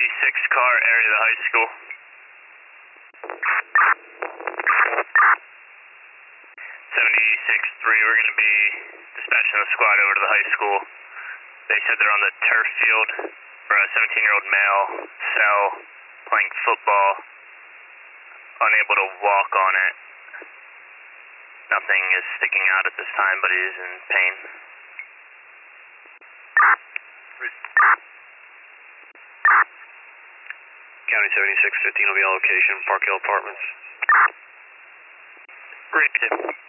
car area of the high school. 76-3, we're going to be dispatching the squad over to the high school. They said they're on the turf field for a 17-year-old male cell playing football, unable to walk on it. Nothing is sticking out at this time, but he is in pain. County 7615 will be on location, Park Hill Apartments. Read.